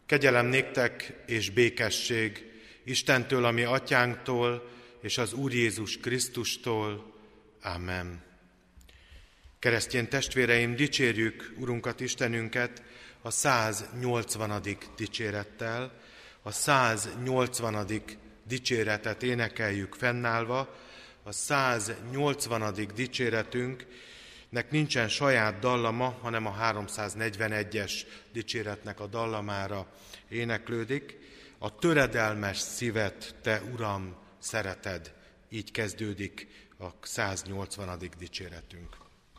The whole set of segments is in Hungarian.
Kegyelem néktek és békesség Istentől, a mi atyánktól, és az Úr Jézus Krisztustól. Amen. Keresztény testvéreim, dicsérjük Urunkat, Istenünket a 180. dicsérettel. A 180. dicséretet énekeljük fennállva. A 180. dicséretünknek nincsen saját dallama, hanem a 341-es dicséretnek a dallamára éneklődik. A töredelmes szívet, te Uram, szereted. Így kezdődik a 180. dicséretünk.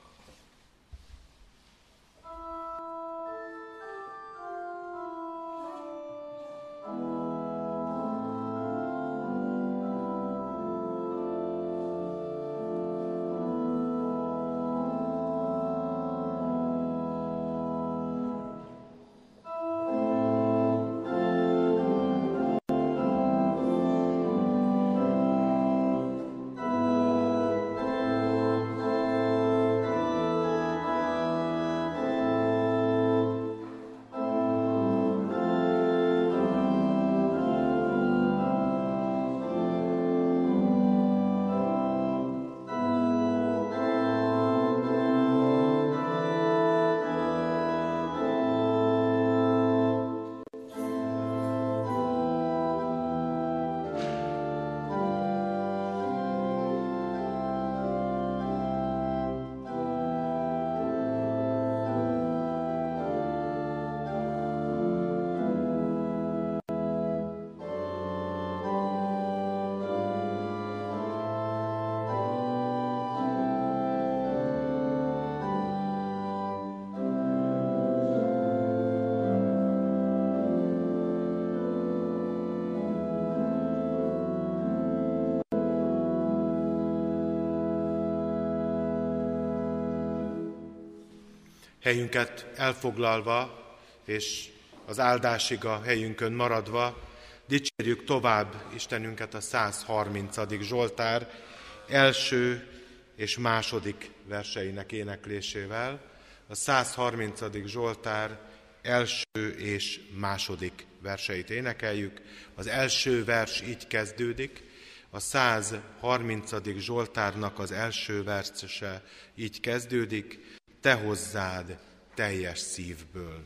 Helyünket elfoglalva, és az áldásig a helyünkön maradva, dicsérjük tovább Istenünket a 130. Zsoltár első és második verseinek éneklésével. A 130. Zsoltár első és második verseit énekeljük. Az első vers így kezdődik, a 130. Zsoltárnak az első verse így kezdődik: te hozzád teljes szívből.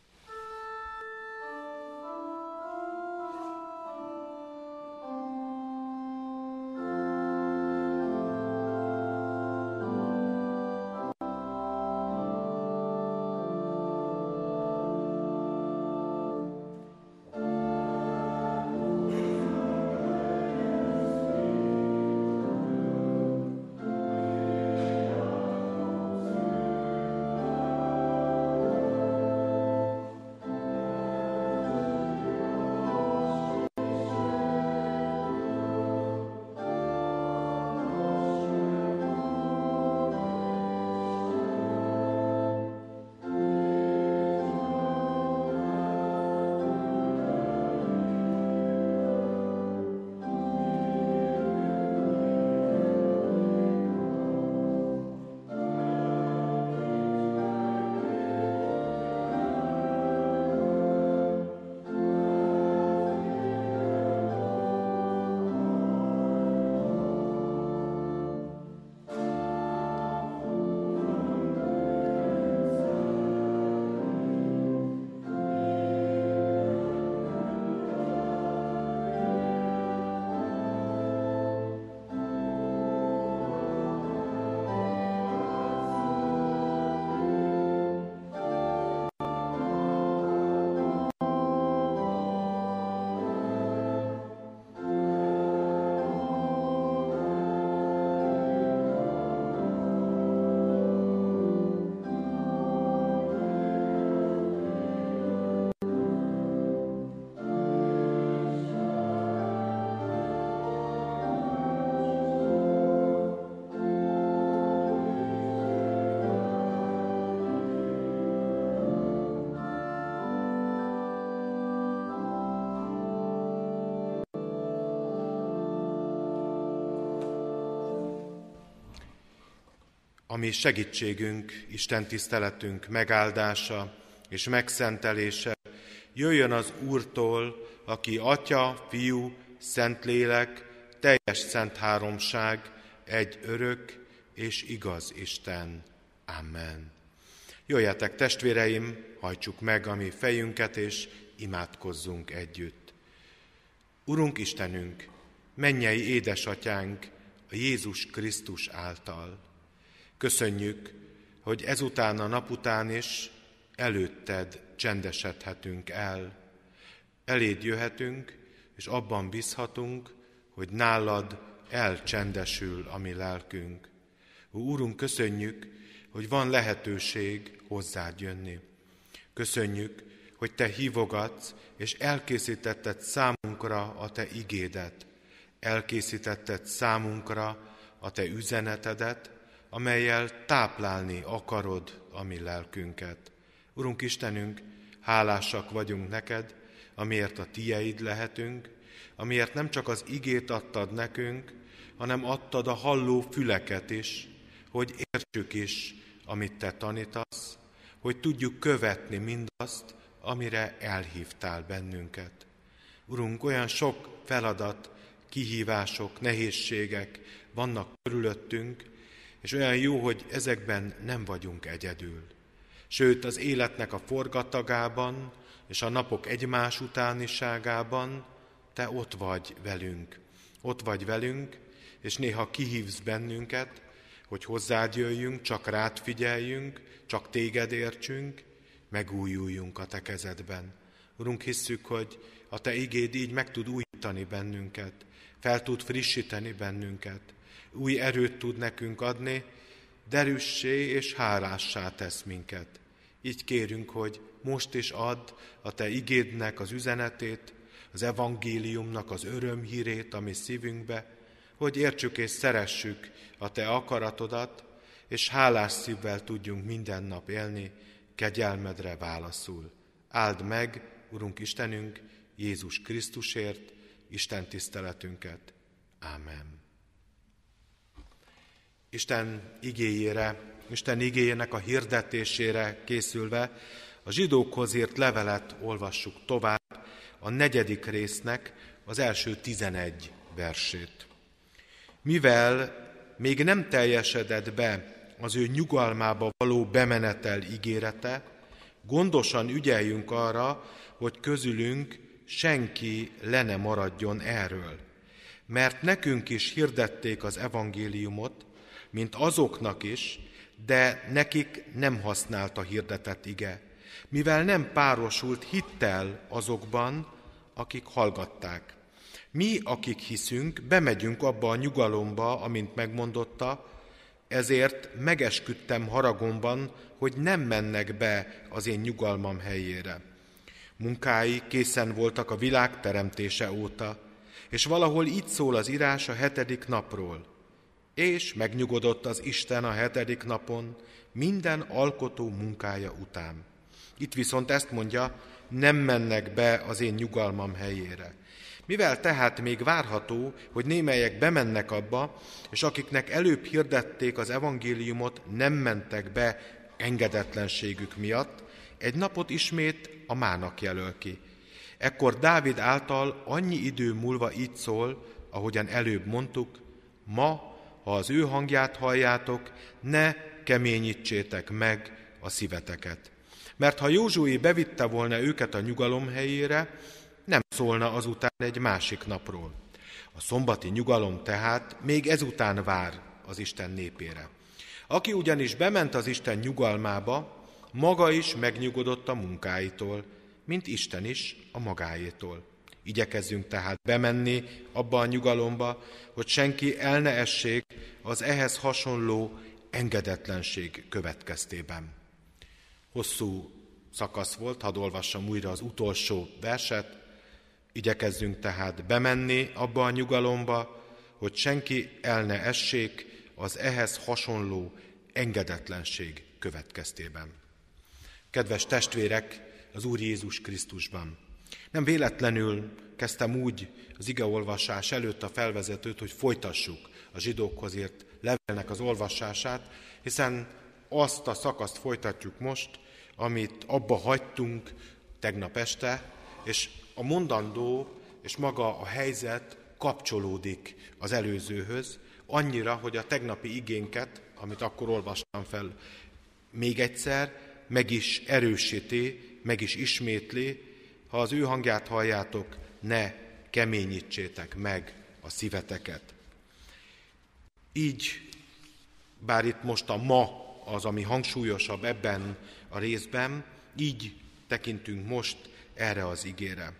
ami segítségünk, Isten tiszteletünk megáldása és megszentelése jöjjön az Úrtól, aki Atya, Fiú, Szentlélek, teljes szent háromság, egy örök és igaz Isten. Amen. Jöjjetek, testvéreim, hajtsuk meg a mi fejünket, és imádkozzunk együtt. Urunk Istenünk, mennyei édesatyánk, a Jézus Krisztus által. Köszönjük, hogy ezután a nap után is előtted csendesedhetünk el. Eléd jöhetünk, és abban bízhatunk, hogy nálad elcsendesül a mi lelkünk. Úrunk, köszönjük, hogy van lehetőség hozzád jönni. Köszönjük, hogy te hívogatsz, és elkészítetted számunkra a te igédet. Elkészítetted számunkra a te üzenetedet, amellyel táplálni akarod a mi lelkünket. Urunk Istenünk, hálásak vagyunk neked, amiért a tieid lehetünk, amiért nem csak az igét adtad nekünk, hanem adtad a halló füleket is, hogy értsük is, amit te tanítasz, hogy tudjuk követni mindazt, amire elhívtál bennünket. Urunk, olyan sok feladat, kihívások, nehézségek vannak körülöttünk, és olyan jó, hogy ezekben nem vagyunk egyedül. Sőt, az életnek a forgatagában és a napok egymás utániságában te ott vagy velünk. Ott vagy velünk, és néha kihívsz bennünket, hogy hozzád jöjjünk, csak rád figyeljünk, csak téged értsünk, megújuljunk a te kezedben. Urunk, hisszük, hogy a te igéd így meg tud újítani bennünket, fel tud frissíteni bennünket, új erőt tud nekünk adni, derűssé és hálássá tesz minket. Így kérünk, hogy most is add a te igédnek az üzenetét, az evangéliumnak az örömhírét a mi szívünkbe, hogy értsük és szeressük a te akaratodat, és hálás szívvel tudjunk minden nap élni, kegyelmedre válaszul. Áld meg, Urunk Istenünk, Jézus Krisztusért, Isten tiszteletünket. Ámen. Isten igéjének a hirdetésére készülve a zsidókhoz írt levelet olvassuk tovább, a 4. résznek az első 11 versét. Mivel még nem teljesedett be az ő nyugalmába való bemenetel ígérete, gondosan ügyeljünk arra, hogy közülünk senki le ne maradjon erről. Mert nekünk is hirdették az evangéliumot, mint azoknak is, de nekik nem használt a hirdetett ige, mivel nem párosult hittel azokban, akik hallgatták. Mi, akik hiszünk, bemegyünk abba a nyugalomba, amint megmondotta, ezért megesküdtem haragomban, hogy nem mennek be az én nyugalmam helyére. Munkái készen voltak a világ teremtése óta, és valahol így szól az írás a 7. napról. És megnyugodott az Isten a 7. napon minden alkotó munkája után. Itt viszont ezt mondja, nem mennek be az én nyugalmam helyére. Mivel tehát még várható, hogy némelyek bemennek abba, és akiknek előbb hirdették az evangéliumot, nem mentek be engedetlenségük miatt, egy napot ismét a mának jelöl ki. Ekkor Dávid által annyi idő múlva így szól, ahogyan előbb mondtuk, ma, ha az ő hangját halljátok, ne keményítsétek meg a szíveteket. Mert ha Józsué bevitte volna őket a nyugalom helyére, nem szólna azután egy másik napról. A szombati nyugalom tehát még ezután vár az Isten népére. Aki ugyanis bement az Isten nyugalmába, maga is megnyugodott a munkáitól, mint Isten is a magáétól. Igyekezzünk tehát bemenni abba a nyugalomba, hogy senki el ne essék az ehhez hasonló engedetlenség következtében. Hosszú szakasz volt, hadd olvassam újra az utolsó verset. Igyekezzünk tehát bemenni abba a nyugalomba, hogy senki el ne essék az ehhez hasonló engedetlenség következtében. Kedves testvérek, az Úr Jézus Krisztusban! Nem véletlenül kezdtem úgy az igeolvasás előtt a felvezetőt, hogy folytassuk a zsidókhoz írt levélnek az olvasását, hiszen azt a szakaszt folytatjuk most, amit abba hagytunk tegnap este, és a mondandó és maga a helyzet kapcsolódik az előzőhöz, annyira, hogy a tegnapi igénket, amit akkor olvastam fel, még egyszer meg is erősíti, meg is ismétli: ha az ő hangját halljátok, ne keményítsétek meg a szíveteket. Így, bár itt most a ma az, ami hangsúlyosabb ebben a részben, így tekintünk most erre az igére.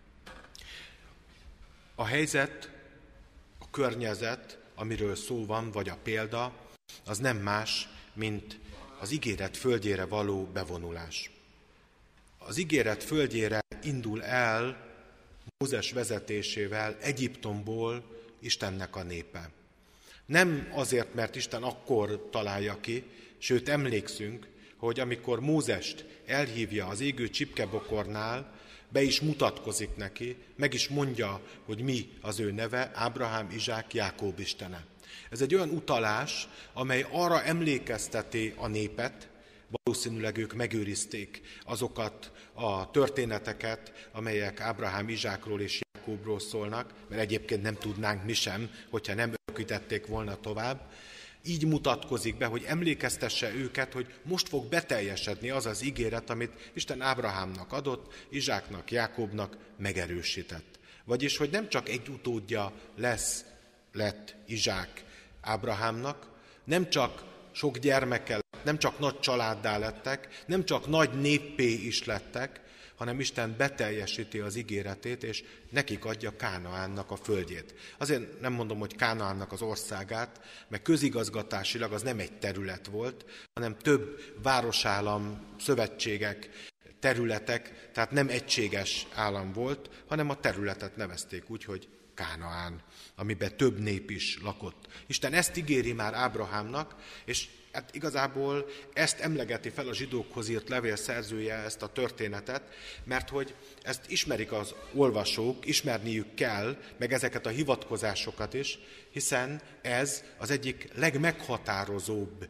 A helyzet, a környezet, amiről szó van, vagy a példa, az nem más, mint az ígéret földjére való bevonulás. Az ígéret földjére indul el Mózes vezetésével Egyiptomból Istennek a népe. Nem azért, mert Isten akkor találja ki, sőt emlékszünk, hogy amikor Mózest elhívja az égő csipkebokornál, be is mutatkozik neki, meg is mondja, hogy mi az ő neve: Ábrahám, Izsák, Jákob Istene. Ez egy olyan utalás, amely arra emlékezteti a népet, valószínűleg ők megőrizték azokat a történeteket, amelyek Ábrahám, Izsákról és Jákobról szólnak, mert egyébként nem tudnánk mi sem, hogyha nem örökítették volna tovább. Így mutatkozik be, hogy emlékeztesse őket, hogy most fog beteljesedni az az ígéret, amit Isten Ábrahámnak adott, Izsáknak, Jákobnak megerősített. Vagyis, hogy nem csak egy utódja lett Izsák Ábrahámnak, nem csak sok gyermekkel, nem csak nagy családdá lettek, nem csak nagy néppé is lettek, hanem Isten beteljesíti az ígéretét, és nekik adja Kánaánnak a földjét. Azért nem mondom, hogy Kánaánnak az országát, mert közigazgatásilag az nem egy terület volt, hanem több városállam, szövetségek, területek, tehát nem egységes állam volt, hanem a területet nevezték úgy, hogy Kánaán, amiben több nép is lakott. Isten ezt ígéri már Ábrahámnak, és hát igazából ezt emlegeti fel a zsidókhoz írt levél szerzője, ezt a történetet, mert hogy ezt ismerik az olvasók, ismerniük kell, meg ezeket a hivatkozásokat is, hiszen ez az egyik legmeghatározóbb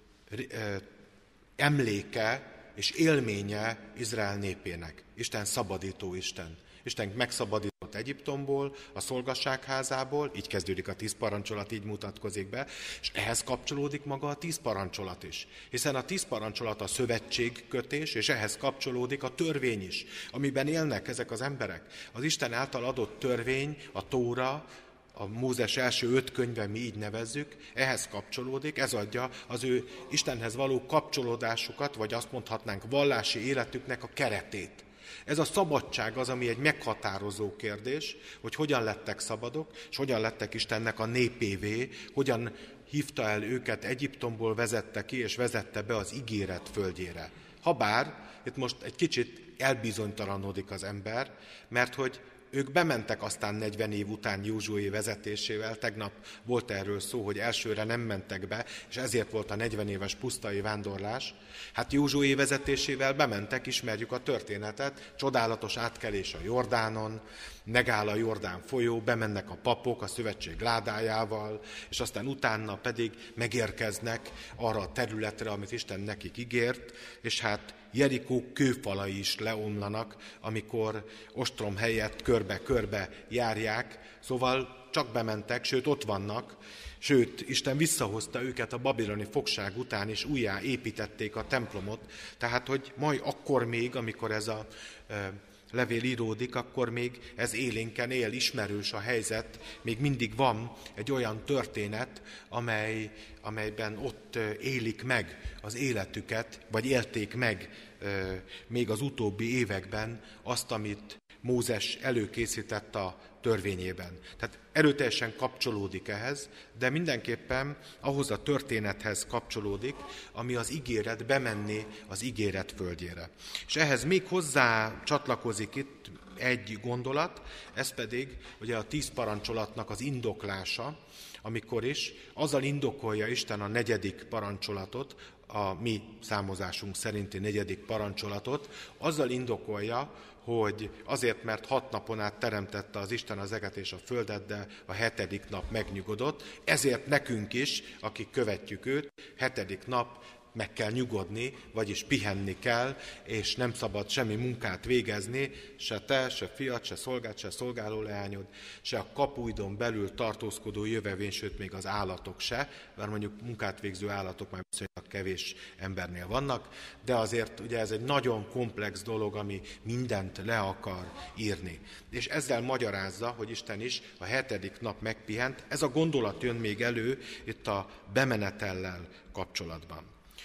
emléke és élménye Izrael népének. Isten szabadító Isten. Isten megszabadított Egyiptomból, a szolgasságházából, így kezdődik a 10 parancsolat, így mutatkozik be, és ehhez kapcsolódik maga a 10 parancsolat is. Hiszen a 10 parancsolat a szövetségkötés, és ehhez kapcsolódik a törvény is, amiben élnek ezek az emberek. Az Isten által adott törvény, a Tóra, a Mózes első 5 könyve, mi így nevezzük, ehhez kapcsolódik, ez adja az ő Istenhez való kapcsolódásukat, vagy azt mondhatnánk vallási életüknek a keretét. Ez a szabadság az, ami egy meghatározó kérdés, hogy hogyan lettek szabadok, és hogyan lettek Istennek a népévé, hogyan hívta el őket Egyiptomból, vezette ki, és vezette be az ígéret földjére. Habár itt most egy kicsit elbizonytalanodik az ember, mert hogy ők bementek aztán 40 év után Józsué vezetésével, tegnap volt erről szó, hogy elsőre nem mentek be, és ezért volt a 40 éves pusztai vándorlás. Hát Józsué vezetésével bementek, ismerjük a történetet, csodálatos átkelés a Jordánon, megáll a Jordán folyó, bemennek a papok a szövetség ládájával, és aztán utána pedig megérkeznek arra a területre, amit Isten nekik ígért, és hát Jerikó kőfalai is leomlanak, amikor ostrom helyett körbe-körbe járják, szóval csak bementek, sőt ott vannak, sőt Isten visszahozta őket a babiloni fogság után, és újjá építették a templomot, tehát hogy majd akkor még, amikor ez a levél íródik, akkor még ez élénken él, ismerős a helyzet, még mindig van egy olyan történet, amelyben ott élik meg az életüket, vagy élték meg még az utóbbi években azt, amit Mózes előkészített a törvényében. Tehát erőteljesen kapcsolódik ehhez, de mindenképpen ahhoz a történethez kapcsolódik, ami az ígéret bemenni az ígéret földjére. És ehhez még hozzá csatlakozik itt egy gondolat, ez pedig ugye a 10 parancsolatnak az indoklása, amikor is azzal indokolja Isten a 4. parancsolatot, a mi számozásunk szerinti 4. parancsolatot, azzal indokolja, hogy azért, mert 6 napon át teremtette az Isten az eget és a földet, de a 7. nap megnyugodott, ezért nekünk is, akik követjük őt, 7. nap meg kell nyugodni, vagyis pihenni kell, és nem szabad semmi munkát végezni, se te, se fiad, se szolgád, se szolgálóleányod, se a kapuidon belül tartózkodó jövevény, sőt még az állatok se, mert mondjuk munkát végző állatok már viszonylag kevés embernél vannak, de azért ugye ez egy nagyon komplex dolog, ami mindent le akar írni. És ezzel magyarázza, hogy Isten is a 7. nap megpihent. Ez a gondolat jön még elő itt a bemenetellel kapcsolatban.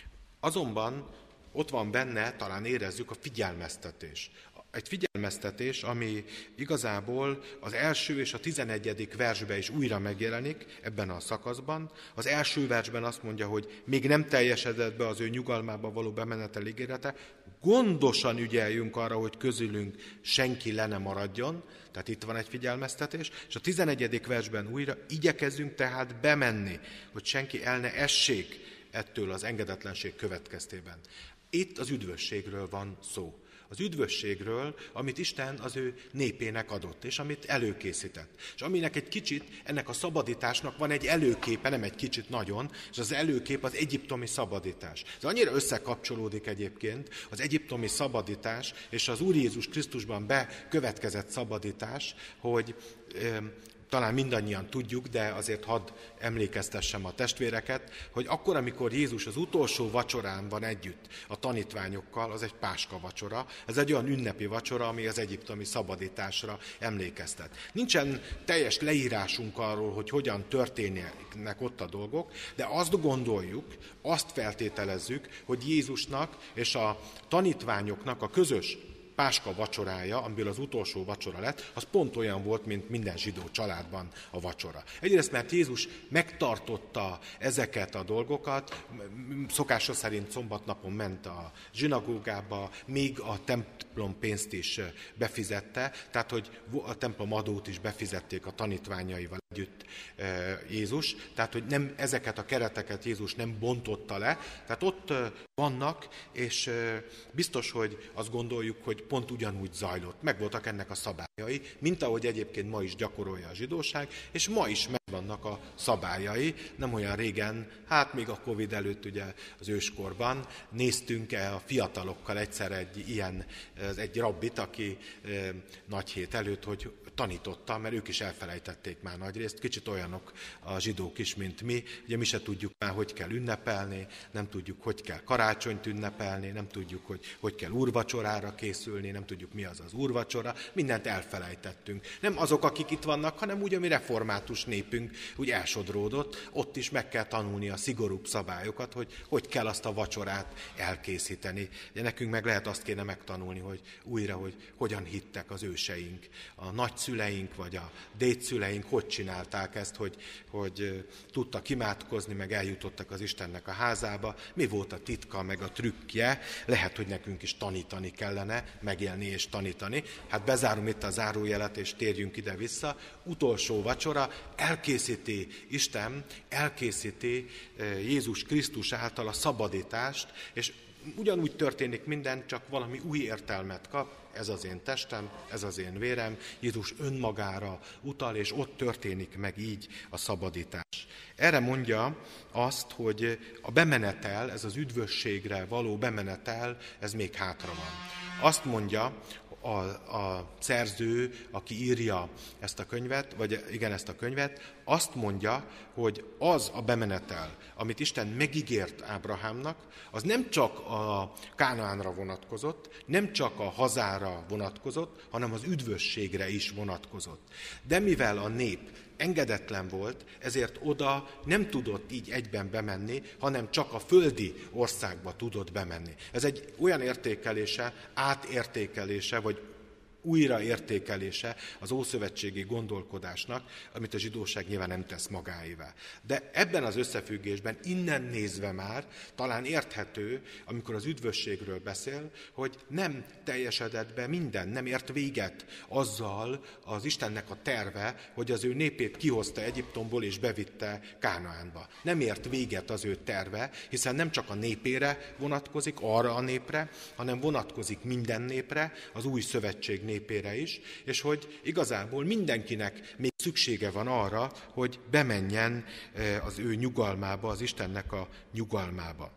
Azonban ott van benne, talán érezzük, a figyelmeztetés. Egy figyelmeztetés, ami igazából az első és a 11. versben is újra megjelenik ebben a szakaszban. Az első versben azt mondja, hogy még nem teljesedett be az ő nyugalmába való bemenetel ígérete, gondosan ügyeljünk arra, hogy közülünk senki le ne maradjon, tehát itt van egy figyelmeztetés, és a 11. versben újra igyekezzünk tehát bemenni, hogy senki el ne essék ettől az engedetlenség következtében. Itt az üdvösségről van szó. Az üdvösségről, amit Isten az ő népének adott, és amit előkészített. És aminek egy kicsit, ennek a szabadításnak van egy előképe, nem egy kicsit nagyon, és az előkép az egyiptomi szabadítás. Ez annyira összekapcsolódik egyébként, az egyiptomi szabadítás és az Úr Jézus Krisztusban bekövetkezett szabadítás, hogy talán mindannyian tudjuk, de azért hadd emlékeztessem a testvéreket, hogy akkor, amikor Jézus az utolsó vacsorán van együtt a tanítványokkal, az egy páska vacsora, ez egy olyan ünnepi vacsora, ami az egyiptomi szabadításra emlékeztet. Nincsen teljes leírásunk arról, hogy hogyan történnek ott a dolgok, de azt gondoljuk, azt feltételezzük, hogy Jézusnak és a tanítványoknak a közös páska vacsorája, amiből az utolsó vacsora lett, az pont olyan volt, mint minden zsidó családban a vacsora. Egyrészt, mert Jézus megtartotta ezeket a dolgokat, szokása szerint szombatnapon ment a zsinagógába, még a templom pénzt is befizette, tehát hogy a templom adót is befizették a tanítványaival együtt Jézus, tehát hogy nem ezeket a kereteket Jézus nem bontotta le, tehát ott vannak, és biztos, hogy azt gondoljuk, hogy pont ugyanúgy zajlott. Megvoltak ennek a szabályai, mint ahogy egyébként ma is gyakorolja a zsidóság, és ma is megvannak a szabályai. Nem olyan régen, hát még a Covid előtt ugye az őskorban néztünk a fiatalokkal egyszer egy rabbit, aki nagy hét előtt, hogy tanította, mert ők is elfelejtették már nagyrészt, kicsit olyanok a zsidók is, mint mi. Ugye mi se tudjuk már, hogy kell ünnepelni, nem tudjuk, hogy kell karácsonyt ünnepelni, nem tudjuk, hogy kell úrvacsorára készülni, nem tudjuk, mi az az úrvacsora, mindent elfelejtettünk. Nem azok, akik itt vannak, hanem úgy, ami református népünk úgy elsodródott, ott is meg kell tanulni a szigorúbb szabályokat, hogy kell azt a vacsorát elkészíteni. De nekünk meg lehet azt kéne megtanulni, hogy újra, hogy hogyan hittek az őseink, a nagyszüleink vagy a dédszüleink, hogy csinálták ezt, hogy tudtak imádkozni, meg eljutottak az Istennek a házába, mi volt a titka, meg a trükkje, lehet, hogy nekünk is tanítani kellene, megélni és tanítani. Hát bezárom itt a zárójelet, és térjünk ide-vissza. Utolsó vacsora, elkészíti Isten, elkészíti Jézus Krisztus által a szabadítást, és ugyanúgy történik minden, csak valami új értelmet kap. Ez az én testem, ez az én vérem, Jézus önmagára utal, és ott történik meg így a szabadítás. Erre mondja azt, hogy a bemenetel, ez az üdvösségre való bemenetel, ez még hátra van. Azt mondja a szerző, aki írja ezt a könyvet, azt mondja, hogy az a bemenetel, amit Isten megígért Ábrahámnak, az nem csak a Kánaánra vonatkozott, nem csak a hazára vonatkozott, hanem az üdvösségre is vonatkozott. De mivel a nép engedetlen volt, ezért oda nem tudott így egyben bemenni, hanem csak a földi országba tudott bemenni. Ez egy olyan értékelése, átértékelése, vagy újraértékelése az ószövetségi gondolkodásnak, amit a zsidóság nyilván nem tesz magáévá. De ebben az összefüggésben innen nézve már talán érthető, amikor az üdvösségről beszél, hogy nem teljesedett be minden, nem ért véget azzal az Istennek a terve, hogy az ő népét kihozta Egyiptomból és bevitte Kánaánba. Nem ért véget az ő terve, hiszen nem csak a népére vonatkozik, arra a népre, hanem vonatkozik minden népre, az új szövetség népére is, és hogy igazából mindenkinek még szüksége van arra, hogy bemenjen az ő nyugalmába, az Istennek a nyugalmába.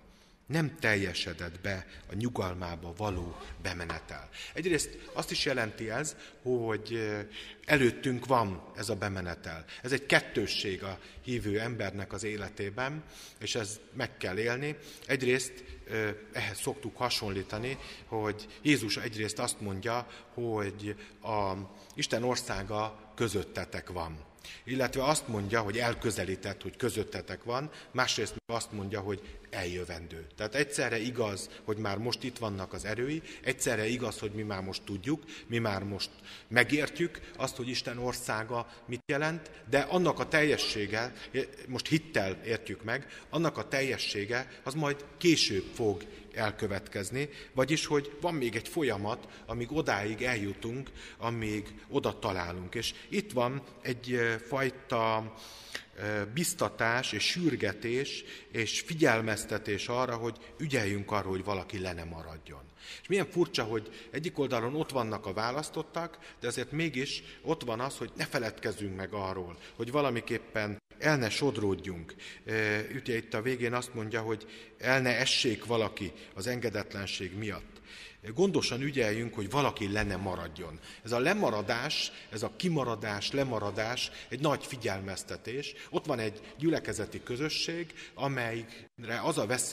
nem teljesedett be a nyugalmába való bemenetel. Egyrészt azt is jelenti ez, hogy előttünk van ez a bemenetel. Ez egy kettősség a hívő embernek az életében, és ez meg kell élni. Egyrészt ehhez szoktuk hasonlítani, hogy Jézus egyrészt azt mondja, hogy a Isten országa közöttetek van. Illetve azt mondja, hogy elközelített, hogy közöttetek van, másrészt azt mondja, hogy eljövendő. Tehát egyszerre igaz, hogy már most itt vannak az erői, egyszerre igaz, hogy mi már most tudjuk, mi már most megértjük azt, hogy Isten országa mit jelent, de annak a teljessége, most hittel értjük meg, annak a teljessége az majd később fog elkövetkezni, vagyis, hogy van még egy folyamat, amíg odáig eljutunk, amíg oda találunk. És itt van egyfajta biztatás és sürgetés és figyelmeztetés arra, hogy ügyeljünk arra, hogy valaki le ne maradjon. És milyen furcsa, hogy egyik oldalon ott vannak a választottak, de azért mégis ott van az, hogy ne feledkezzünk meg arról, hogy valamiképpen el ne sodródjunk. Ugye itt a végén azt mondja, hogy el ne essék valaki az engedetlenség miatt. Gondosan ügyeljünk, hogy valaki le ne maradjon. Ez a lemaradás, ez a kimaradás, lemaradás egy nagy figyelmeztetés. Ott van egy gyülekezeti közösség, amelyre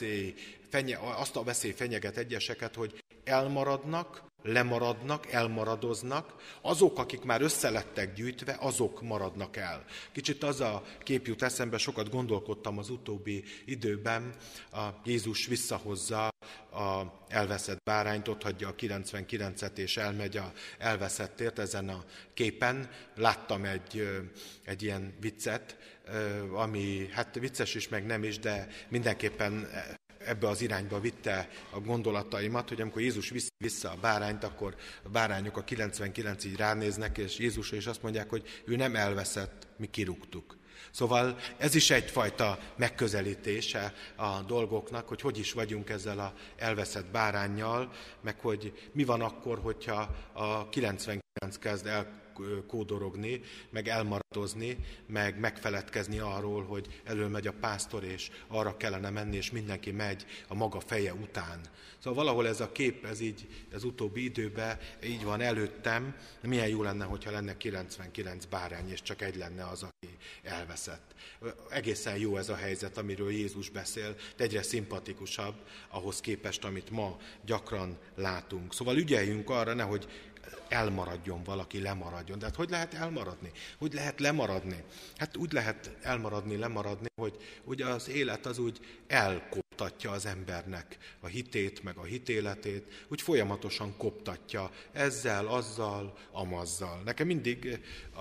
azt a veszély fenyeget egyeseket, hogy elmaradnak, lemaradnak, elmaradoznak, azok, akik már összelettek gyűjtve, azok maradnak el. Kicsit az a kép jut eszembe, sokat gondolkodtam az utóbbi időben, Jézus visszahozza a elveszett bárányt, ott hagyja a 99-et és elmegy a elveszettért. Ezen a képen láttam egy ilyen viccet, ami hát vicces is, meg nem is, de mindenképpen ebbe az irányba vitte a gondolataimat, hogy amikor Jézus viszi vissza a bárányt, akkor a bárányok a 99 így ránéznek, és Jézusra is azt mondják, hogy ő nem elveszett, mi kirúgtuk. Szóval ez is egyfajta megközelítése a dolgoknak, hogy is vagyunk ezzel az elveszett báránnyal, meg hogy mi van akkor, hogyha a 99 kezd elkódorogni, meg elmaradozni, meg megfeledkezni arról, hogy elölmegy a pásztor, és arra kellene menni, és mindenki megy a maga feje után. Szóval valahol ez a kép, ez így az utóbbi időben így van előttem. Milyen jó lenne, hogyha lenne 99 bárány, és csak egy lenne az, aki elveszett. Egészen jó ez a helyzet, amiről Jézus beszél, de egyre szimpatikusabb ahhoz képest, amit ma gyakran látunk. Szóval ügyeljünk arra, nehogy elmaradjon valaki, lemaradjon. De hát hogy lehet elmaradni? Hogy lehet lemaradni? Hát úgy lehet elmaradni, lemaradni, hogy ugye az élet az úgy elkoptatja az embernek a hitét, meg a hitéletét, úgy folyamatosan koptatja ezzel, azzal, amazzal. Nekem mindig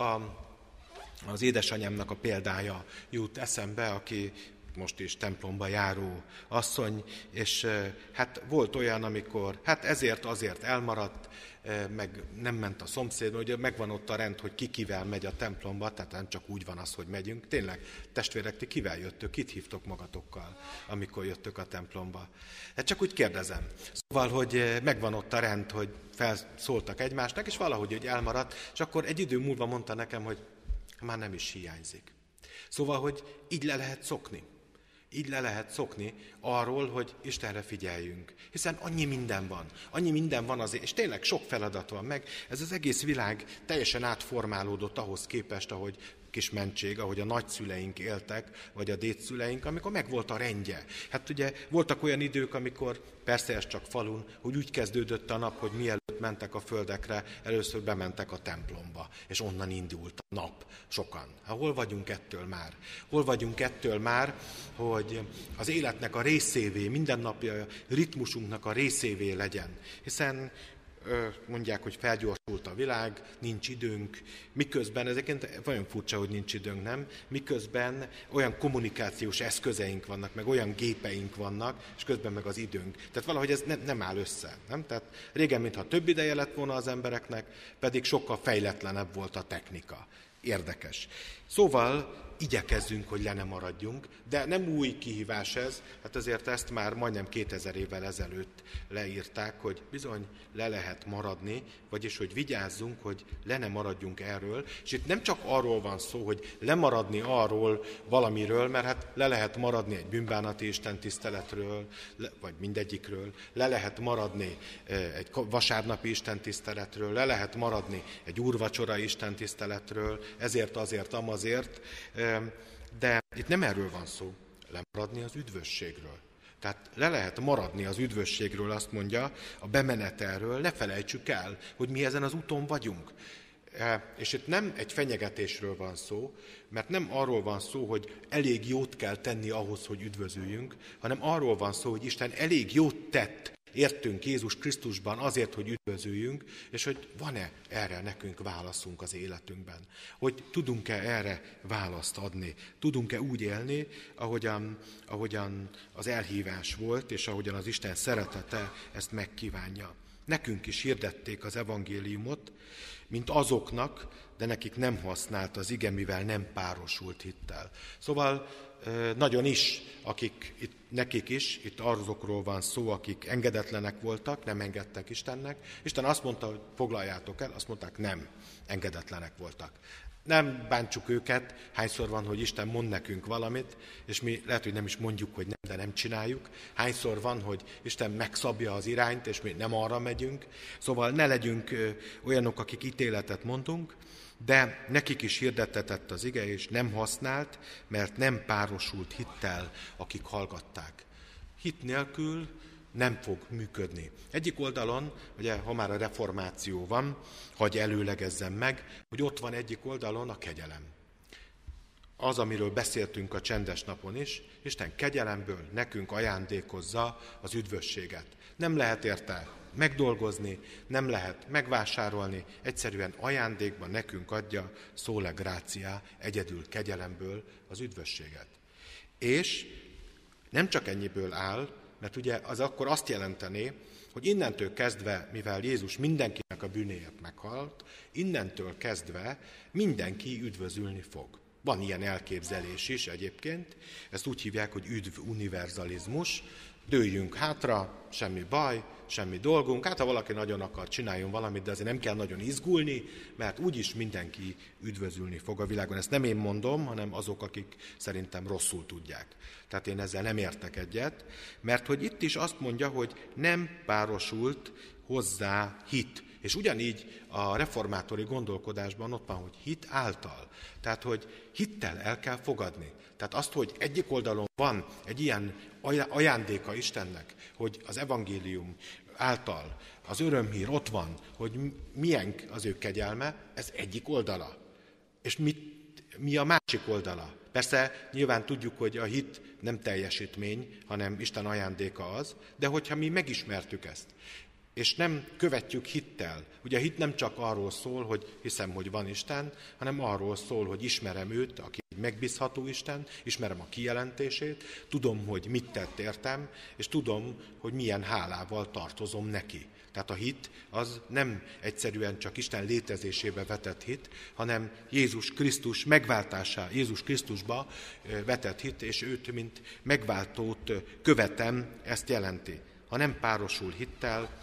az édesanyámnak a példája jut eszembe, aki most is templomba járó asszony, és hát volt olyan, amikor hát azért elmaradt, meg nem ment a szomszédba, ugye megvan ott a rend, hogy ki kivel megy a templomba, tehát nem csak úgy van az, hogy megyünk. Tényleg, testvérek, ti kivel jöttök, kit hívtok magatokkal, amikor jöttök a templomba? Hát csak úgy kérdezem. Szóval, hogy megvan ott a rend, hogy felszóltak egymásnak, és valahogy úgy elmaradt, és akkor egy idő múlva mondta nekem, hogy már nem is hiányzik. Szóval, hogy így le lehet szokni. Így le lehet szokni arról, hogy Istenre figyeljünk. Hiszen annyi minden van azért, és tényleg sok feladat van meg. Ez az egész világ teljesen átformálódott ahhoz képest, ahogy kis mentség, ahogy a nagyszüleink éltek, vagy a dédszüleink, amikor megvolt a rendje. Hát ugye voltak olyan idők, amikor, persze ez csak falun, hogy úgy kezdődött a nap, hogy mielőtt mentek a földekre, először bementek a templomba, és onnan indult a nap sokan. Hát hol vagyunk ettől már? Hol vagyunk ettől már, hogy az életnek a részévé, mindennapja ritmusunknak a részévé legyen? Hiszen mondják, hogy felgyorsult a világ, nincs időnk, miközben, ezeket olyan furcsa, hogy nincs időnk, nem? Miközben olyan kommunikációs eszközeink vannak, meg olyan gépeink vannak, és közben meg az időnk. Tehát valahogy ez nem áll össze, nem? Tehát régen, mintha több ideje lett volna az embereknek, pedig sokkal fejletlenebb volt a technika. Érdekes. Szóval igyekezzünk, hogy le ne maradjunk, de nem új kihívás ez, hát azért ezt már majdnem 2000 évvel ezelőtt leírták, hogy bizony le lehet maradni, vagyis hogy vigyázzunk, hogy le ne maradjunk erről, és itt nem csak arról van szó, hogy lemaradni arról valamiről, mert hát le lehet maradni egy bűnbánati istentiszteletről, vagy mindegyikről, le lehet maradni egy vasárnapi istentiszteletről, le lehet maradni egy úrvacsorai istentiszteletről, ezért, azért, amazért, de itt nem erről van szó, lemaradni az üdvösségről. Tehát le lehet maradni az üdvösségről, azt mondja, a bemenetelről, ne felejtsük el, hogy mi ezen az úton vagyunk. És itt nem egy fenyegetésről van szó, mert nem arról van szó, hogy elég jót kell tenni ahhoz, hogy üdvözüljünk, hanem arról van szó, hogy Isten elég jót tett, értünk Jézus Krisztusban azért, hogy üdvözüljünk, és hogy van-e erre nekünk válaszunk az életünkben. Hogy tudunk-e erre választ adni, tudunk-e úgy élni, ahogyan az elhívás volt, és ahogyan az Isten szeretete ezt megkívánja. Nekünk is hirdették az evangéliumot, mint azoknak, de nekik nem használt az ige, mivel nem párosult hittel. Szóval nagyon is, nekik is, itt azokról van szó, akik engedetlenek voltak, nem engedtek Istennek. Isten azt mondta, hogy foglaljátok el, azt mondták, nem, engedetlenek voltak. Nem bántsuk őket, hányszor van, hogy Isten mond nekünk valamit, és mi lehet, hogy nem is mondjuk, hogy nem, de nem csináljuk. Hányszor van, hogy Isten megszabja az irányt, és mi nem arra megyünk. Szóval ne legyünk olyanok, akik ítéletet mondunk, de nekik is hirdettetett az ige, és nem használt, mert nem párosult hittel, akik hallgatták. Hit nélkül nem fog működni. Egyik oldalon, ugye, ha már a reformáció van, hagy előlegezzem meg, hogy ott van egyik oldalon a kegyelem. Az, amiről beszéltünk a csendes napon is, Isten kegyelemből nekünk ajándékozza az üdvösséget. Nem lehet érte megdolgozni, nem lehet megvásárolni, egyszerűen ajándékban nekünk adja sola gratia, egyedül kegyelemből az üdvösséget. És nem csak ennyiből áll, mert ugye az akkor azt jelenteni, hogy innentől kezdve, mivel Jézus mindenkinek a bűnéért meghalt, innentől kezdve mindenki üdvözülni fog. Van ilyen elképzelés is egyébként, ezt úgy hívják, hogy üdv univerzalizmus, dőljünk hátra, semmi baj, semmi dolgunk, hát ha valaki nagyon akar, csináljon valamit, de azért nem kell nagyon izgulni, mert úgyis mindenki üdvözülni fog a világon. Ezt nem én mondom, hanem azok, akik szerintem rosszul tudják. Tehát én ezzel nem értek egyet, mert hogy itt is azt mondja, hogy nem párosult hozzá hit. És ugyanígy a reformátori gondolkodásban ott van, hogy hit által. Tehát, hogy hittel el kell fogadni. Tehát azt, hogy egyik oldalon van egy ilyen ajándéka Istennek, hogy az evangélium által az örömhír ott van, hogy milyen az ő kegyelme, ez egyik oldala. És mi a másik oldala? Persze nyilván tudjuk, hogy a hit nem teljesítmény, hanem Isten ajándéka az, de hogyha mi megismertük ezt, és nem követjük hittel. Ugye a hit nem csak arról szól, hogy hiszem, hogy van Isten, hanem arról szól, hogy ismerem őt, aki megbízható Isten, ismerem a kijelentését, tudom, hogy mit tett értem, és tudom, hogy milyen hálával tartozom neki. Tehát a hit az nem egyszerűen csak Isten létezésébe vetett hit, hanem Jézus Krisztus megváltásá, Jézus Krisztusba vetett hit, és őt, mint megváltót követem, ezt jelenti. Ha nem párosul hittel,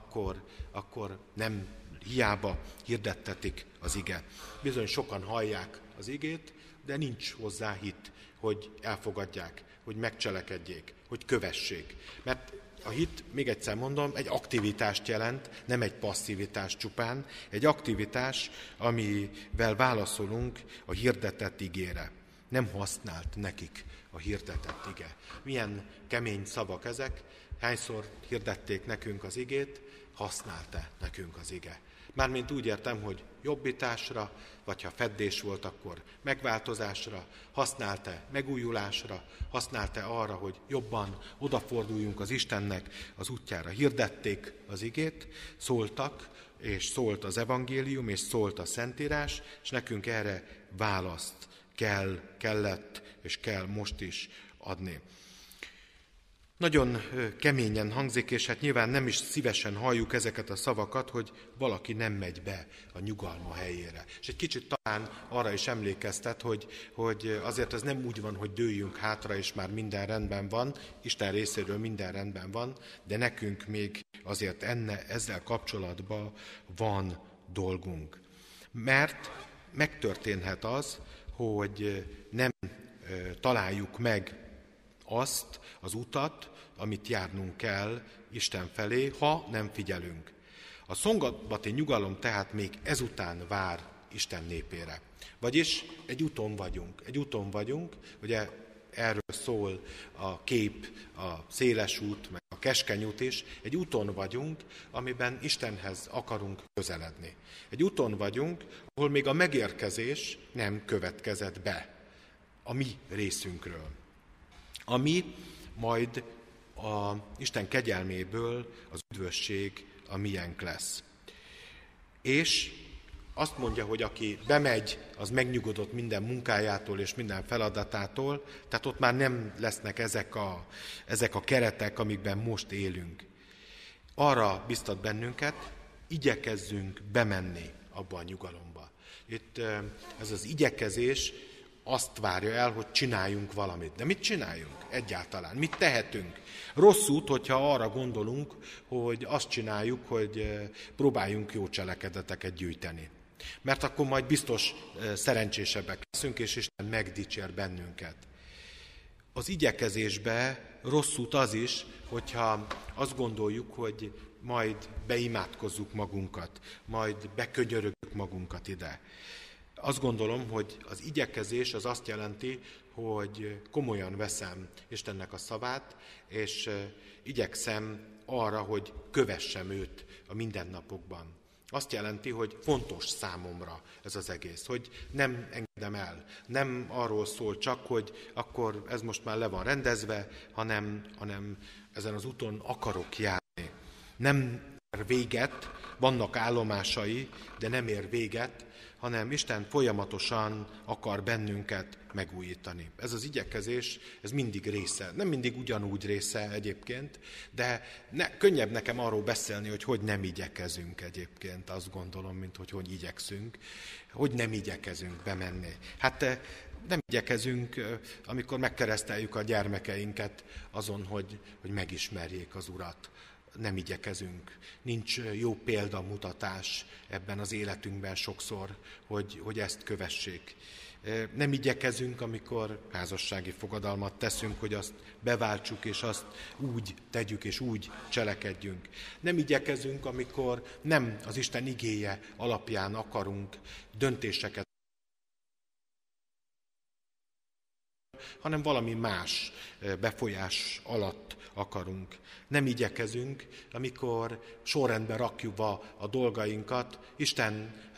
akkor nem hiába hirdettetik az ige. Bizony sokan hallják az igét, de nincs hozzá hit, hogy elfogadják, hogy megcselekedjék, hogy kövessék. Mert a hit, még egyszer mondom, egy aktivitást jelent, nem egy passzivitás csupán, egy aktivitás, amivel válaszolunk a hirdetett igére. Nem használt nekik a hirdetett ige. Milyen kemény szavak ezek, hányszor hirdették nekünk az igét, használt-e nekünk az ige. Mármint úgy értem, hogy jobbításra, vagy ha feddés volt, akkor megváltozásra, használt-e megújulásra, használt-e arra, hogy jobban odaforduljunk az Istennek az útjára. Hirdették az igét, szóltak, és szólt az evangélium, és szólt a Szentírás, és nekünk erre választ kellett, és kell most is adni. Nagyon keményen hangzik, és hát nyilván nem is szívesen halljuk ezeket a szavakat, hogy valaki nem megy be a nyugalma helyére. És egy kicsit talán arra is emlékeztet, hogy azért ez nem úgy van, hogy dőljünk hátra, és már minden rendben van, Isten részéről minden rendben van, de nekünk még azért ezzel kapcsolatban van dolgunk. Mert megtörténhet az, hogy nem találjuk meg azt az utat, amit járnunk kell Isten felé, ha nem figyelünk. A szombati nyugalom tehát még ezután vár Isten népére. Vagyis egy úton vagyunk, ugye erről szól a kép, a széles út, meg a keskeny út is, egy úton vagyunk, amiben Istenhez akarunk közeledni. Egy úton vagyunk, ahol még a megérkezés nem következett be a mi részünkről. Ami majd a Isten kegyelméből az üdvösség a miénk lesz. És azt mondja, hogy aki bemegy, az megnyugodott minden munkájától és minden feladatától, tehát ott már nem lesznek ezek a keretek, amikben most élünk. Arra biztat bennünket, igyekezzünk bemenni abba a nyugalomba. Itt ez az igyekezés azt várja el, hogy csináljunk valamit. De mit csináljunk egyáltalán? Mit tehetünk? Rossz út, hogyha arra gondolunk, hogy azt csináljuk, hogy próbáljunk jó cselekedeteket gyűjteni. Mert akkor majd biztos szerencsésebbek leszünk, és Isten megdicsér bennünket. Az igyekezésbe rossz út az is, hogyha azt gondoljuk, hogy majd beimádkozzuk magunkat, majd bekönyörögjük magunkat ide. Azt gondolom, hogy az igyekezés az azt jelenti, hogy komolyan veszem Istennek a szavát, és igyekszem arra, hogy kövessem őt a mindennapokban. Azt jelenti, hogy fontos számomra ez az egész, hogy nem engedem el. Nem arról szól csak, hogy akkor ez most már le van rendezve, hanem ezen az úton akarok járni. Nem ér véget, vannak állomásai, de nem ér véget, hanem Isten folyamatosan akar bennünket megújítani. Ez az igyekezés, ez mindig része. Nem mindig ugyanúgy része egyébként, de könnyebb nekem arról beszélni, hogy nem igyekezünk egyébként, azt gondolom, mint hogy igyekszünk. Hogy nem igyekezünk bemenni. Hát nem igyekezünk, amikor megkereszteljük a gyermekeinket azon, hogy megismerjék az Urat. Nem igyekezünk. Nincs jó példamutatás ebben az életünkben sokszor, hogy ezt kövessék. Nem igyekezünk, amikor házassági fogadalmat teszünk, hogy azt beváltsuk, és azt úgy tegyük, és úgy cselekedjünk. Nem igyekezünk, amikor nem az Isten igéje alapján akarunk döntéseket, hanem valami más befolyás alatt akarunk. Nem igyekezünk, amikor sorrendbe rakjuk a dolgainkat, Istenhez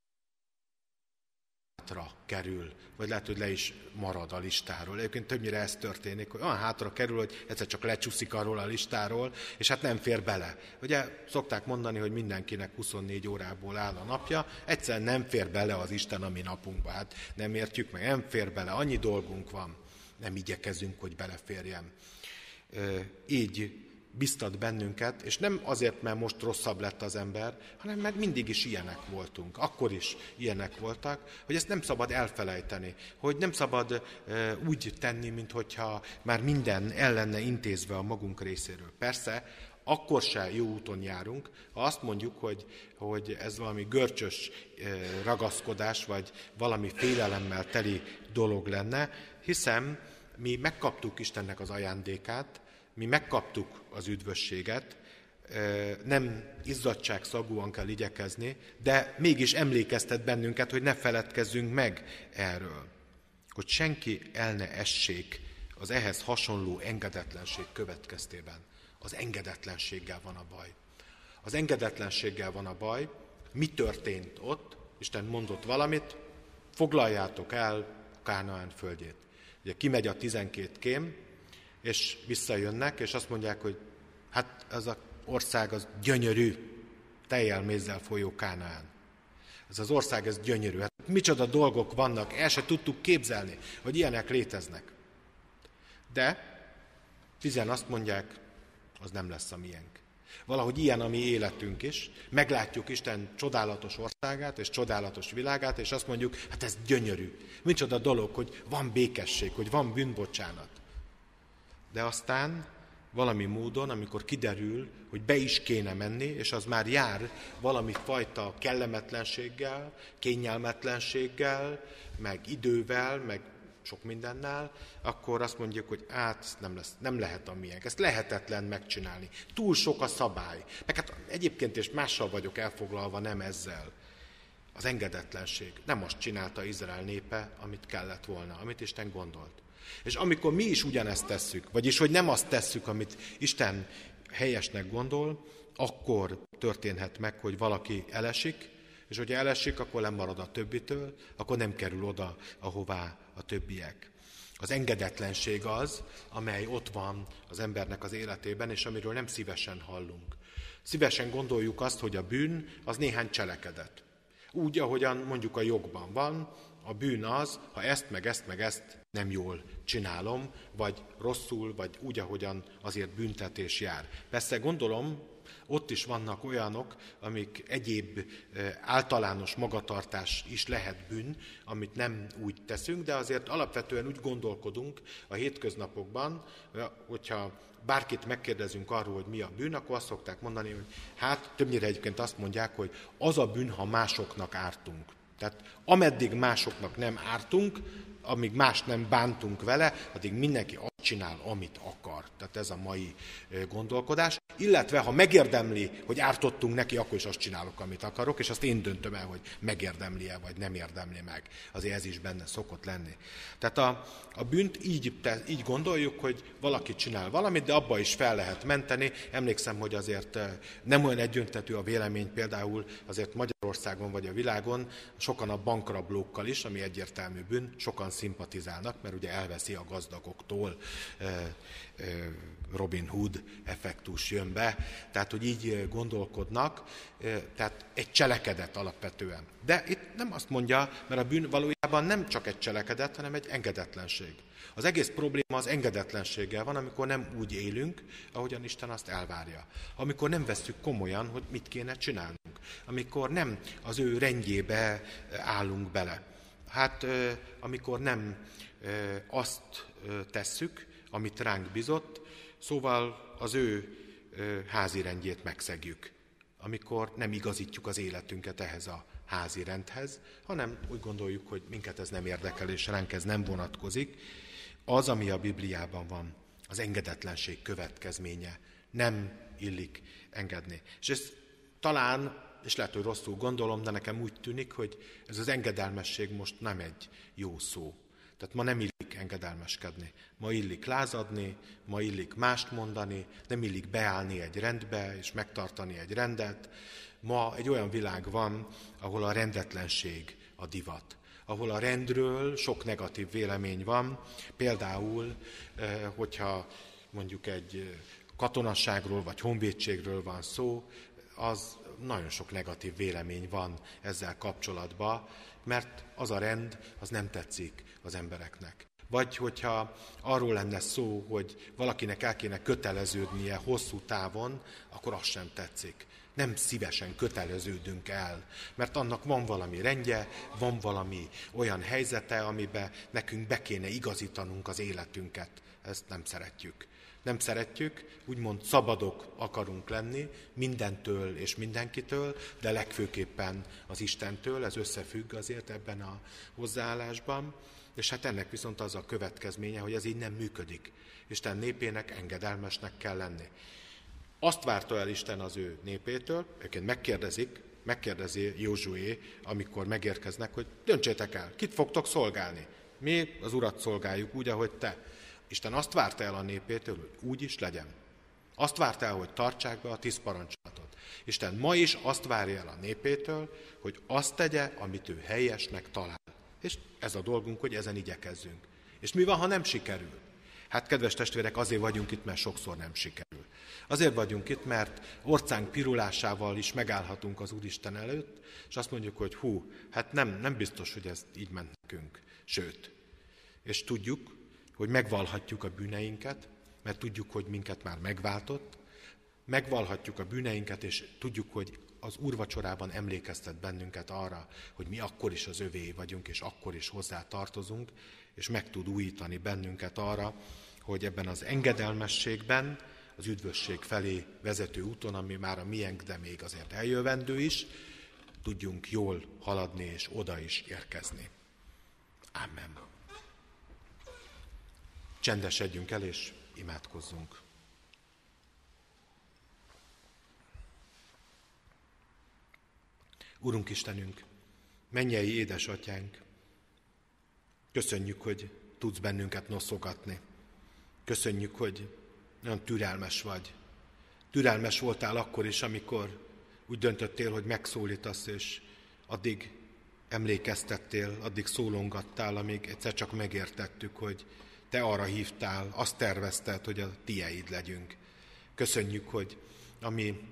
hátra kerül, vagy lehet, hogy le is marad a listáról. Egyébként többnyire ez történik, hogy olyan hátra kerül, hogy egyszer csak lecsúszik arról a listáról, és hát nem fér bele. Ugye szokták mondani, hogy mindenkinek 24 órából áll a napja, egyszerűen nem fér bele az Isten a mi napunkba. Hát nem értjük meg, nem fér bele, annyi dolgunk van, nem igyekezünk, hogy beleférjen. Így biztat bennünket, és nem azért, mert most rosszabb lett az ember, hanem mert mindig is ilyenek voltunk, akkor is ilyenek voltak, hogy ezt nem szabad elfelejteni, hogy nem szabad úgy tenni, minthogyha már minden el lenne intézve a magunk részéről. Persze, akkor se jó úton járunk, ha azt mondjuk, hogy ez valami görcsös ragaszkodás, vagy valami félelemmel teli dolog lenne, hiszen mi megkaptuk Istennek az ajándékát, mi megkaptuk az üdvösséget, nem izzadságszagúan kell igyekezni, de mégis emlékeztet bennünket, hogy ne feledkezzünk meg erről. Hogy senki el ne essék az ehhez hasonló engedetlenség következtében. Az engedetlenséggel van a baj. Az engedetlenséggel van a baj. Mi történt ott? Isten mondott valamit, foglaljátok el Kánaán földjét. Ugye kimegy a 12 kém, és visszajönnek, és azt mondják, hogy hát ez az ország az gyönyörű, tejjel mézzel folyó Kánaán. Ez az ország, ez gyönyörű. Hát micsoda dolgok vannak, el se tudtuk képzelni, hogy ilyenek léteznek. De 10 azt mondják, az nem lesz a miénk. Valahogy ilyen a mi életünk is. Meglátjuk Isten csodálatos országát és csodálatos világát, és azt mondjuk, hát ez gyönyörű. Micsoda dolog, hogy van békesség, hogy van bűnbocsánat. De aztán valami módon, amikor kiderül, hogy be is kéne menni, és az már jár valami fajta kellemetlenséggel, kényelmetlenséggel, meg idővel, meg sok mindennel, akkor azt mondjuk, hogy nem lehet a miénk. Ezt lehetetlen megcsinálni. Túl sok a szabály. Meg hát egyébként is mással vagyok elfoglalva, nem ezzel. Az engedetlenség. Nem azt csinálta Izrael népe, amit kellett volna, amit Isten gondolt. És amikor mi is ugyanezt tesszük, vagyis hogy nem azt tesszük, amit Isten helyesnek gondol, akkor történhet meg, hogy valaki elesik, és hogyha elesik, akkor lemarad a többitől, akkor nem kerül oda, ahová a többiek. Az engedetlenség az, amely ott van az embernek az életében, és amiről nem szívesen hallunk. Szívesen gondoljuk azt, hogy a bűn az néhány cselekedet. Úgy, ahogyan mondjuk a jogban van, a bűn az, ha ezt, meg ezt nem jól csinálom, vagy rosszul, vagy úgy, ahogyan azért büntetés jár. Persze gondolom, ott is vannak olyanok, amik egyéb általános magatartás is lehet bűn, amit nem úgy teszünk, de azért alapvetően úgy gondolkodunk a hétköznapokban, hogyha bárkit megkérdezünk arról, hogy mi a bűn, akkor azt szokták mondani, hogy hát többnyire egyébként azt mondják, hogy az a bűn, ha másoknak ártunk. Tehát ameddig másoknak nem ártunk, amíg más nem bántunk vele, addig mindenki azt csinál, amit akar. Tehát ez a mai gondolkodás. Illetve, ha megérdemli, hogy ártottunk neki, akkor is azt csinálok, amit akarok, és azt én döntöm el, hogy megérdemli-e, vagy nem érdemli meg. Azért ez is benne szokott lenni. Tehát a bűnt így gondoljuk, hogy valaki csinál valamit, de abba is fel lehet menteni. Emlékszem, hogy azért nem olyan egyöntetű a vélemény, például azért Magyarországon vagy a világon sokan a bankrablókkal is, ami egyértelmű bűn, sokan szimpatizálnak, mert ugye elveszi a gazdagoktól, Robin Hood effektus jön be, tehát hogy így gondolkodnak, tehát egy cselekedet alapvetően. De itt nem azt mondja, mert a bűn valójában nem csak egy cselekedet, hanem egy engedetlenség. Az egész probléma az engedetlenséggel van, amikor nem úgy élünk, ahogyan Isten azt elvárja. Amikor nem vesszük komolyan, hogy mit kéne csinálnunk. Amikor nem az ő rendjébe állunk bele. Hát amikor nem azt tesszük, amit ránk bizott, szóval az ő házi rendjét megszegjük. Amikor nem igazítjuk az életünket ehhez a házi rendhez, hanem úgy gondoljuk, hogy minket ez nem érdekel, és ránk ez nem vonatkozik. Az, ami a Bibliában van, az engedetlenség következménye. Nem illik engedni. És ez talán, és lehet, hogy rosszul gondolom, de nekem úgy tűnik, hogy ez az engedelmesség most nem egy jó szó. Tehát ma nem illik engedelmeskedni. Ma illik lázadni, ma illik mást mondani, nem illik beállni egy rendbe és megtartani egy rendet. Ma egy olyan világ van, ahol a rendetlenség a divat. Ahol a rendről sok negatív vélemény van. Például, hogyha mondjuk egy katonasságról vagy honvédségről van szó, az nagyon sok negatív vélemény van ezzel kapcsolatban, mert az a rend, az nem tetszik az embereknek. Vagy hogyha arról lenne szó, hogy valakinek el kéne köteleződnie hosszú távon, akkor az sem tetszik. Nem szívesen köteleződünk el, mert annak van valami rendje, van valami olyan helyzete, amiben nekünk be kéne igazítanunk az életünket. Ezt nem szeretjük. Nem szeretjük, úgymond szabadok akarunk lenni mindentől és mindenkitől, de legfőképpen az Istentől, ez összefügg azért ebben a hozzáállásban, és hát ennek viszont az a következménye, hogy ez így nem működik. Isten népének engedelmesnek kell lenni. Azt várta el Isten az ő népétől, őként megkérdezi Józsué, amikor megérkeznek, hogy döntsétek el, kit fogtok szolgálni. Mi az Urat szolgáljuk úgy, ahogy te. Isten azt várta el a népétől, hogy úgy is legyen. Azt várta el, hogy tartsák be a 10 parancsolatot. Isten ma is azt várja el a népétől, hogy azt tegye, amit ő helyesnek talál. És ez a dolgunk, hogy ezen igyekezzünk. És mi van, ha nem sikerül? Hát, kedves testvérek, azért vagyunk itt, mert sokszor nem sikerül. Azért vagyunk itt, mert orcánk pirulásával is megállhatunk az Úristen előtt, és azt mondjuk, hogy hát nem biztos, hogy ez így ment nekünk. Sőt, és tudjuk, hogy megvallhatjuk a bűneinket, mert tudjuk, hogy minket már megváltott, megvallhatjuk a bűneinket, és tudjuk, hogy az úrvacsorában emlékeztet bennünket arra, hogy mi akkor is az övé vagyunk, és akkor is hozzá tartozunk, és meg tud újítani bennünket arra, hogy ebben az engedelmességben, az üdvösség felé vezető úton, ami már a miénk, de még azért eljövendő is, tudjunk jól haladni és oda is érkezni. Amen. Csendesedjünk el és imádkozzunk. Urunk Istenünk, mennyei édesatyánk, köszönjük, hogy tudsz bennünket noszogatni. Köszönjük, hogy nagyon türelmes vagy. Türelmes voltál akkor is, amikor úgy döntöttél, hogy megszólítasz, és addig emlékeztettél, addig szólongattál, amíg egyszer csak megértettük, hogy te arra hívtál, azt tervezted, hogy a tieid legyünk. Köszönjük, hogy ami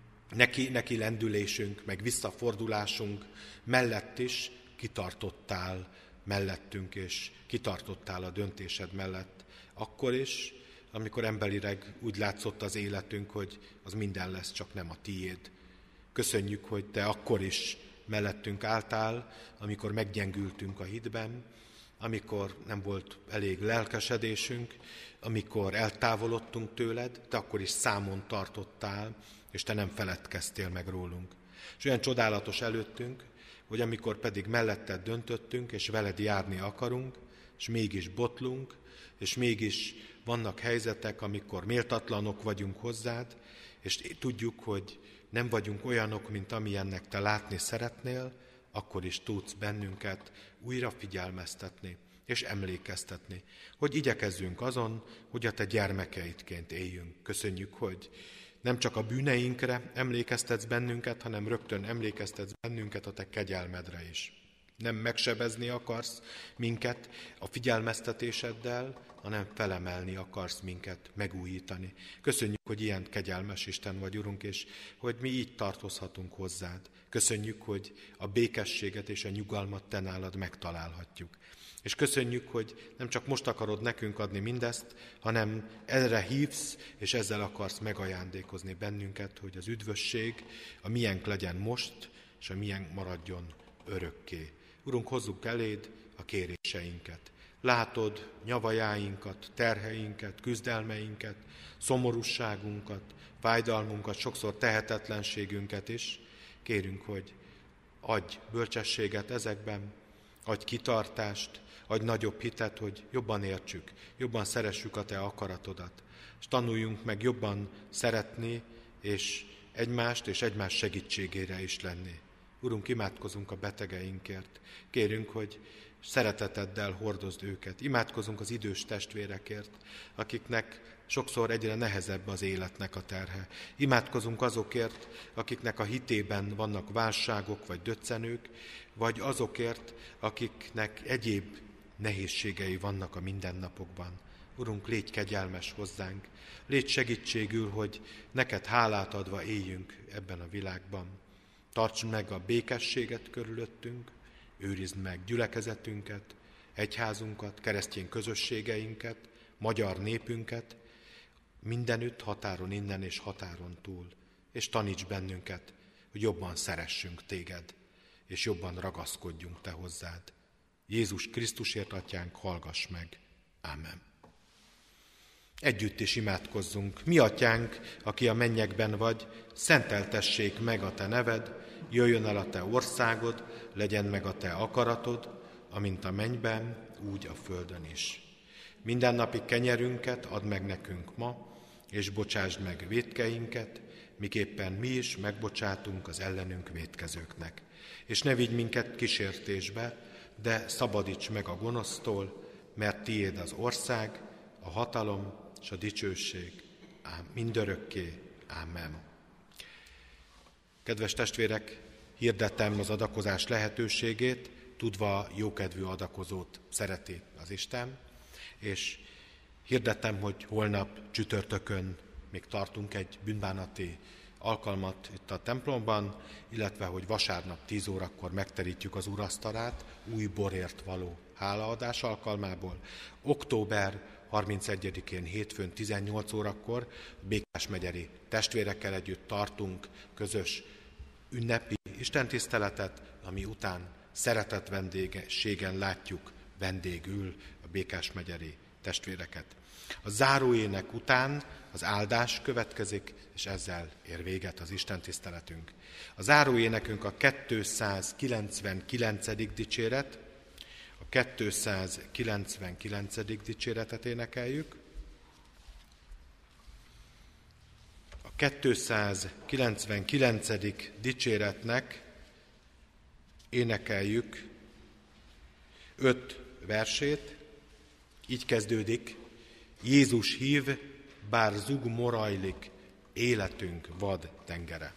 neki lendülésünk, meg visszafordulásunk mellett is kitartottál mellettünk, és kitartottál a döntésed mellett. Akkor is, amikor emberileg úgy látszott az életünk, hogy az minden lesz, csak nem a tiéd. Köszönjük, hogy te akkor is mellettünk álltál, amikor meggyengültünk a hitben, amikor nem volt elég lelkesedésünk, amikor eltávolodtunk tőled, te akkor is számon tartottál, és te nem feledkeztél meg rólunk. És olyan csodálatos előttünk, hogy amikor pedig melletted döntöttünk, és veled járni akarunk, és mégis botlunk, és mégis vannak helyzetek, amikor méltatlanok vagyunk hozzád, és tudjuk, hogy nem vagyunk olyanok, mint amilyennek te látni szeretnél, akkor is tudsz bennünket újra figyelmeztetni és emlékeztetni, hogy igyekezzünk azon, hogy a te gyermekeidként éljünk. Köszönjük, hogy nem csak a bűneinkre emlékeztetsz bennünket, hanem rögtön emlékeztetsz bennünket a te kegyelmedre is. Nem megsebezni akarsz minket a figyelmeztetéseddel, hanem felemelni akarsz minket, megújítani. Köszönjük, hogy ilyen kegyelmes Isten vagy, Urunk, és hogy mi így tartozhatunk hozzád. Köszönjük, hogy a békességet és a nyugalmat te nálad megtalálhatjuk. És köszönjük, hogy nem csak most akarod nekünk adni mindezt, hanem erre hívsz, és ezzel akarsz megajándékozni bennünket, hogy az üdvösség a miénk legyen most, és a miénk maradjon örökké. Urunk, hozzuk eléd a kéréseinket. Látod nyavajáinkat, terheinket, küzdelmeinket, szomorúságunkat, fájdalmunkat, sokszor tehetetlenségünket is. Kérünk, hogy adj bölcsességet ezekben, adj kitartást, adj nagyobb hitet, hogy jobban értsük, jobban szeressük a te akaratodat, és tanuljunk meg jobban szeretni, és egymás segítségére is lenni. Urunk, imádkozunk a betegeinkért. Kérünk, hogy szereteteddel hordozd őket. Imádkozunk az idős testvérekért, akiknek sokszor egyre nehezebb az életnek a terhe. Imádkozunk azokért, akiknek a hitében vannak válságok vagy döccenők, vagy azokért, akiknek egyéb nehézségei vannak a mindennapokban. Urunk, légy kegyelmes hozzánk, légy segítségül, hogy neked hálát adva éljünk ebben a világban. Tartsd meg a békességet körülöttünk, őrizd meg gyülekezetünket, egyházunkat, keresztény közösségeinket, magyar népünket, mindenütt, határon innen és határon túl. És taníts bennünket, hogy jobban szeressünk téged, és jobban ragaszkodjunk te hozzád. Jézus Krisztusért, Atyánk, hallgass meg. Ámen. Együtt is imádkozzunk. Mi Atyánk, aki a mennyekben vagy, szenteltessék meg a te neved, jöjjön el a te országod, legyen meg a te akaratod, amint a mennyben, úgy a földön is. Mindennapi kenyerünket add meg nekünk ma, és bocsásd meg vétkeinket, miképpen mi is megbocsátunk az ellenünk vétkezőknek. És ne vigy minket kísértésbe, de szabadíts meg a gonosztól, mert tiéd az ország, a hatalom és a dicsőség, mindörökké. Ámen. Kedves testvérek, hirdettem az adakozás lehetőségét, tudva jókedvű adakozót szereti az Isten, és hirdettem, hogy holnap csütörtökön még tartunk egy bűnbánati alkalmat itt a templomban, illetve hogy vasárnap 10 órakor megterítjük az úrasztalát új borért való hálaadás alkalmából. Október 31-én hétfőn 18 órakor Békásmegyeri testvérekkel együtt tartunk közös ünnepi istentiszteletet, ami után szeretett vendégségen látjuk vendégül a Békásmegyeri testvéreket. A záróének után az áldás következik, és ezzel ér véget az istentiszteletünk. A záróénekünk a 299. dicséret, a 299. dicséretet énekeljük. A 299. dicséretnek énekeljük 5 versét, így kezdődik: Jézus hív, bár zug morajlik, életünk vad tengere.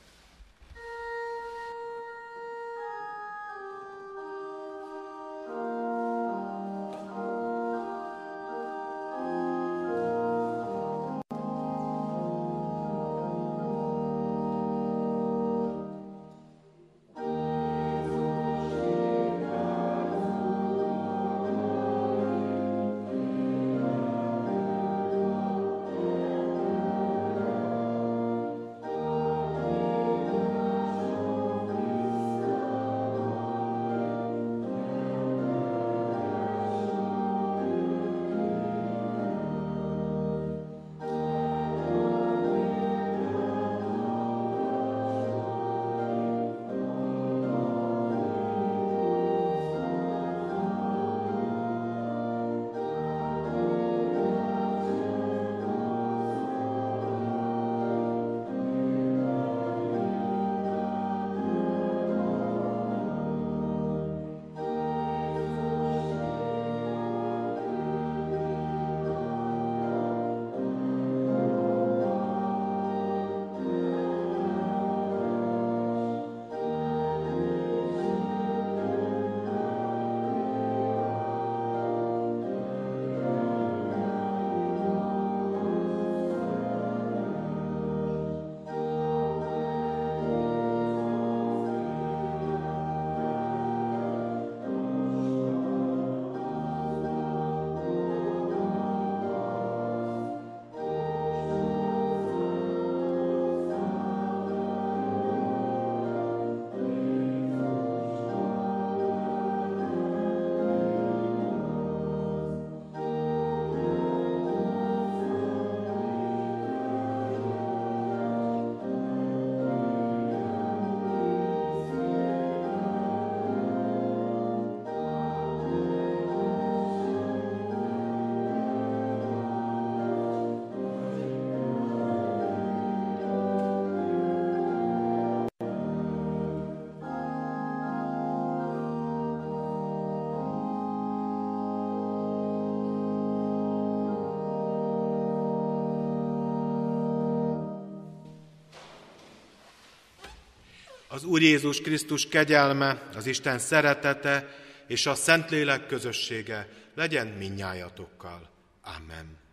Az Úr Jézus Krisztus kegyelme, az Isten szeretete és a Szentlélek közössége legyen mindnyájatokkal. Amen.